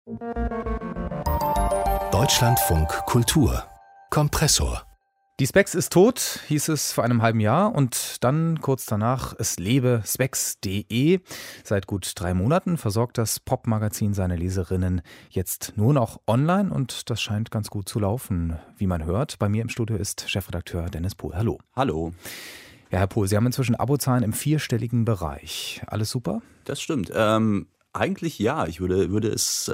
Deutschlandfunk Kultur Kompressor. Die Spex ist tot, hieß es vor einem halben Jahr, und dann kurz danach, es lebe spex.de. Seit gut 3 Monaten versorgt das Popmagazin seine Leserinnen jetzt nur noch online, und das scheint ganz gut zu laufen, wie man hört. Bei mir im Studio ist Chefredakteur Dennis Pohl. Hallo. Hallo. Ja, Herr Pohl, Sie haben inzwischen Abozahlen im 4-stelligen Bereich. Alles super? Das stimmt. Eigentlich ja. Ich würde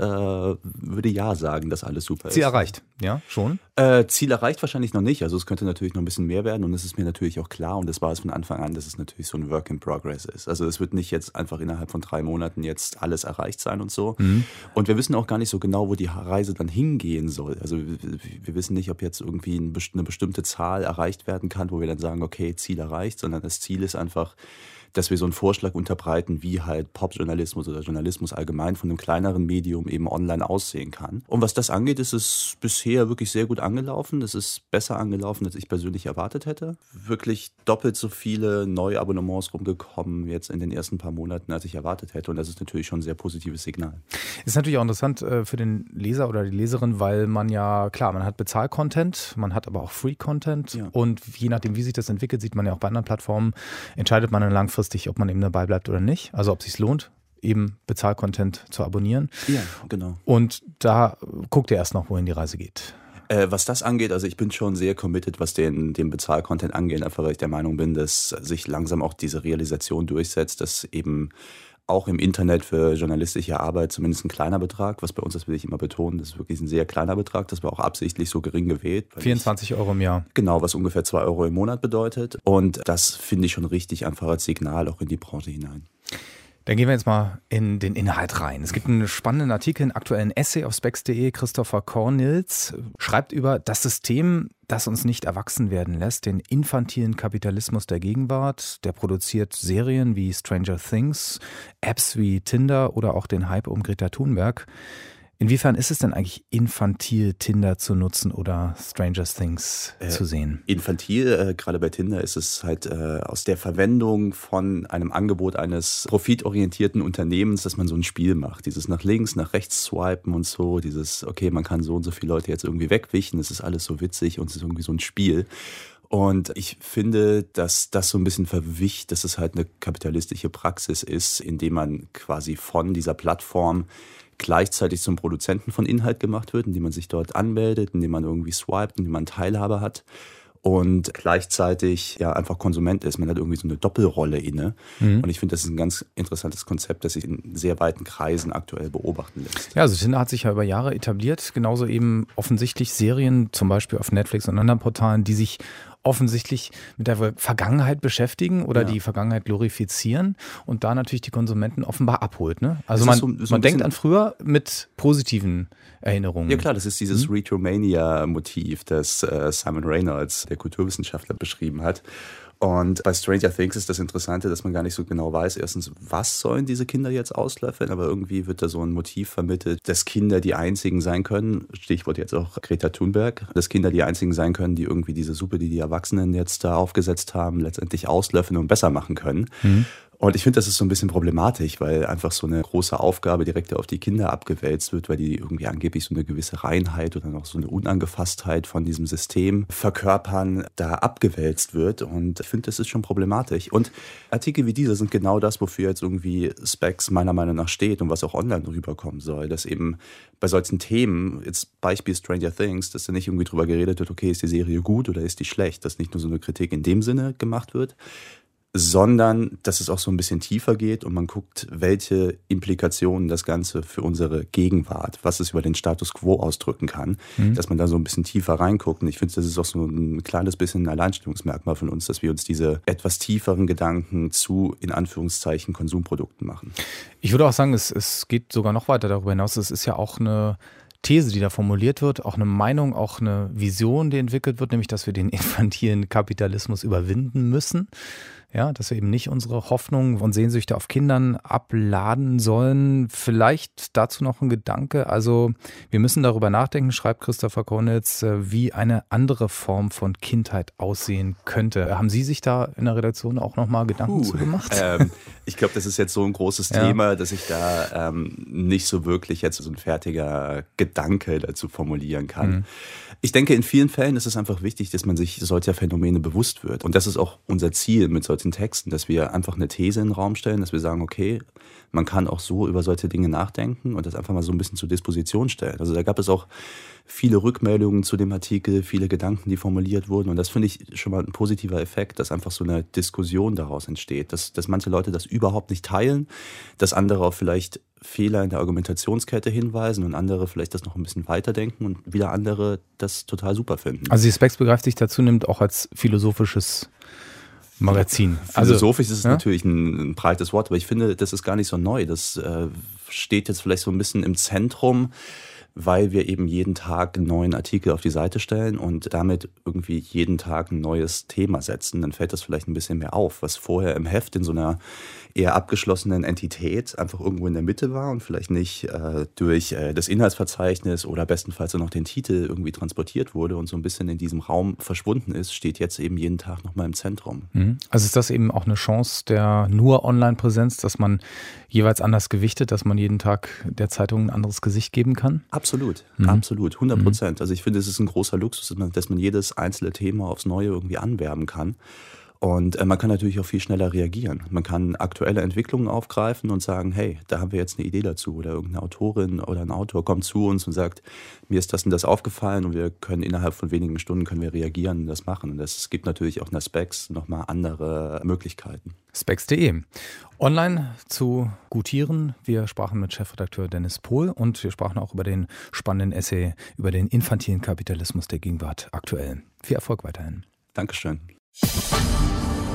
ja sagen, dass alles super ist. Ziel erreicht, ja, schon? Ziel erreicht wahrscheinlich noch nicht. Also es könnte natürlich noch ein bisschen mehr werden, und es ist mir natürlich auch klar, und das war es von Anfang an, dass es natürlich so ein Work in Progress ist. Also es wird nicht jetzt einfach innerhalb von 3 Monaten jetzt alles erreicht sein und so. Mhm. Und wir wissen auch gar nicht so genau, wo die Reise dann hingehen soll. Also wir wissen nicht, ob jetzt irgendwie eine bestimmte Zahl erreicht werden kann, wo wir dann sagen, okay, Ziel erreicht, sondern das Ziel ist einfach, dass wir so einen Vorschlag unterbreiten, wie halt Popjournalismus oder Journalismus allgemein von einem kleineren Medium eben online aussehen kann. Und was das angeht, ist es bisher wirklich sehr gut angelaufen. Es ist besser angelaufen, als ich persönlich erwartet hätte. Wirklich doppelt so viele neue Abonnements rumgekommen jetzt in den ersten paar Monaten, als ich erwartet hätte. Und das ist natürlich schon ein sehr positives Signal. Ist natürlich auch interessant für den Leser oder die Leserin, weil man ja, klar, man hat Bezahl-Content, man hat aber auch Free-Content. Ja. Und je nachdem, wie sich das entwickelt, sieht man ja auch bei anderen Plattformen, entscheidet man dann langfristig, ob man eben dabei bleibt oder nicht. Also ob es sich lohnt, eben Bezahl-Content zu abonnieren. Ja, genau. Und da guckt ihr erst noch, wohin die Reise geht. Was das angeht, also ich bin schon sehr committed, was den Bezahl-Content angeht, einfach weil ich der Meinung bin, dass sich langsam auch diese Realisation durchsetzt, dass eben auch im Internet für journalistische Arbeit zumindest ein kleiner Betrag, was bei uns, das will ich immer betonen, das ist wirklich ein sehr kleiner Betrag, das war auch absichtlich so gering gewählt. 24 Euro im Jahr. Genau, was ungefähr 2 Euro im Monat bedeutet, und das finde ich schon richtig einfach als Signal auch in die Branche hinein. Dann gehen wir jetzt mal in den Inhalt rein. Es gibt einen spannenden Artikel, einen aktuellen Essay auf spex.de. Christopher Cornils schreibt über das System, das uns nicht erwachsen werden lässt, den infantilen Kapitalismus der Gegenwart. Der produziert Serien wie Stranger Things, Apps wie Tinder oder auch den Hype um Greta Thunberg. Inwiefern ist es denn eigentlich infantil, Tinder zu nutzen oder Stranger Things zu sehen? Infantil, gerade bei Tinder, ist es halt aus der Verwendung von einem Angebot eines profitorientierten Unternehmens, dass man so ein Spiel macht. Dieses nach links, nach rechts swipen und so, dieses, okay, man kann so und so viele Leute jetzt irgendwie wegwischen, es ist alles so witzig und es ist irgendwie so ein Spiel. Und ich finde, dass das so ein bisschen verwischt, dass es halt eine kapitalistische Praxis ist, indem man quasi von dieser Plattform gleichzeitig zum Produzenten von Inhalt gemacht wird, indem man sich dort anmeldet, indem man irgendwie swiped, indem man Teilhabe hat und gleichzeitig ja einfach Konsument ist. Man hat irgendwie so eine Doppelrolle inne. Mhm. Und ich finde, das ist ein ganz interessantes Konzept, das sich in sehr weiten Kreisen aktuell beobachten lässt. Ja, also Tinder hat sich ja über Jahre etabliert, genauso eben offensichtlich Serien, zum Beispiel auf Netflix und anderen Portalen, die sich offensichtlich mit der Vergangenheit beschäftigen oder die Vergangenheit glorifizieren und da natürlich die Konsumenten offenbar abholt. Ne? Also man denkt an früher mit positiven Erinnerungen. Ja klar, das ist dieses Retromania-Motiv, das Simon Reynolds, der Kulturwissenschaftler, beschrieben hat. Und bei Stranger Things ist das Interessante, dass man gar nicht so genau weiß, erstens, was sollen diese Kinder jetzt auslöffeln, aber irgendwie wird da so ein Motiv vermittelt, dass Kinder die einzigen sein können, Stichwort jetzt auch Greta Thunberg, dass Kinder die einzigen sein können, die irgendwie diese Suppe, die die Erwachsenen jetzt da aufgesetzt haben, letztendlich auslöffeln und besser machen können. Mhm. Und ich finde, das ist so ein bisschen problematisch, weil einfach so eine große Aufgabe direkt auf die Kinder abgewälzt wird, weil die irgendwie angeblich so eine gewisse Reinheit oder noch so eine Unangefasstheit von diesem System verkörpern, da abgewälzt wird. Und ich finde, das ist schon problematisch. Und Artikel wie diese sind genau das, wofür jetzt irgendwie Spex meiner Meinung nach steht und was auch online rüberkommen soll. Dass eben bei solchen Themen, jetzt Beispiel Stranger Things, dass da nicht irgendwie drüber geredet wird, okay, ist die Serie gut oder ist die schlecht, dass nicht nur so eine Kritik in dem Sinne gemacht wird, sondern dass es auch so ein bisschen tiefer geht und man guckt, welche Implikationen das Ganze für unsere Gegenwart, was es über den Status quo ausdrücken kann, dass man da so ein bisschen tiefer reinguckt. Und ich finde, das ist auch so ein kleines bisschen ein Alleinstellungsmerkmal von uns, dass wir uns diese etwas tieferen Gedanken zu, in Anführungszeichen, Konsumprodukten machen. Ich würde auch sagen, es geht sogar noch weiter darüber hinaus. Es ist ja auch eine These, die da formuliert wird, auch eine Meinung, auch eine Vision, die entwickelt wird, nämlich, dass wir den infantilen Kapitalismus überwinden müssen. Ja, dass wir eben nicht unsere Hoffnungen und Sehnsüchte auf Kindern abladen sollen. Vielleicht dazu noch ein Gedanke. Also wir müssen darüber nachdenken, schreibt Christopher Kornitz, wie eine andere Form von Kindheit aussehen könnte. Haben Sie sich da in der Redaktion auch nochmal Gedanken zu gemacht? Ich glaube, das ist jetzt so ein großes Thema, dass ich da nicht so wirklich jetzt so ein fertiger Gedanke dazu formulieren kann. Ich denke, in vielen Fällen ist es einfach wichtig, dass man sich solcher Phänomene bewusst wird. Und das ist auch unser Ziel mit solchen Texten, dass wir einfach eine These in den Raum stellen, dass wir sagen, okay, man kann auch so über solche Dinge nachdenken und das einfach mal so ein bisschen zur Disposition stellen. Also da gab es auch viele Rückmeldungen zu dem Artikel, viele Gedanken, die formuliert wurden. Und das finde ich schon mal ein positiver Effekt, dass einfach so eine Diskussion daraus entsteht. Dass manche Leute das überhaupt nicht teilen, dass andere auf vielleicht Fehler in der Argumentationskette hinweisen und andere vielleicht das noch ein bisschen weiterdenken und wieder andere das total super finden. Also die Specs begreift sich dazu, nimmt auch als philosophisches Magazin. Philosophisch ist es natürlich ein breites Wort, aber ich finde, das ist gar nicht so neu. Das steht jetzt vielleicht so ein bisschen im Zentrum, weil wir eben jeden Tag einen neuen Artikel auf die Seite stellen und damit irgendwie jeden Tag ein neues Thema setzen. Dann fällt das vielleicht ein bisschen mehr auf, was vorher im Heft in so einer eher abgeschlossenen Entität einfach irgendwo in der Mitte war und vielleicht nicht durch das Inhaltsverzeichnis oder bestenfalls auch noch den Titel irgendwie transportiert wurde und so ein bisschen in diesem Raum verschwunden ist, steht jetzt eben jeden Tag nochmal im Zentrum. Also ist das eben auch eine Chance der nur Online-Präsenz, dass man jeweils anders gewichtet, dass man jeden Tag der Zeitung ein anderes Gesicht geben kann? Absolut, absolut, 100%. Also ich finde, es ist ein großer Luxus, dass man jedes einzelne Thema aufs Neue irgendwie anwerben kann. Und man kann natürlich auch viel schneller reagieren. Man kann aktuelle Entwicklungen aufgreifen und sagen, hey, da haben wir jetzt eine Idee dazu. Oder irgendeine Autorin oder ein Autor kommt zu uns und sagt, mir ist das und das aufgefallen und wir können innerhalb von wenigen Stunden reagieren und das machen. Und es gibt natürlich auch in der Specs nochmal andere Möglichkeiten. Specs.de. Online zu gutieren. Wir sprachen mit Chefredakteur Dennis Pohl und wir sprachen auch über den spannenden Essay über den infantilen Kapitalismus der Gegenwart aktuell. Viel Erfolg weiterhin. Dankeschön.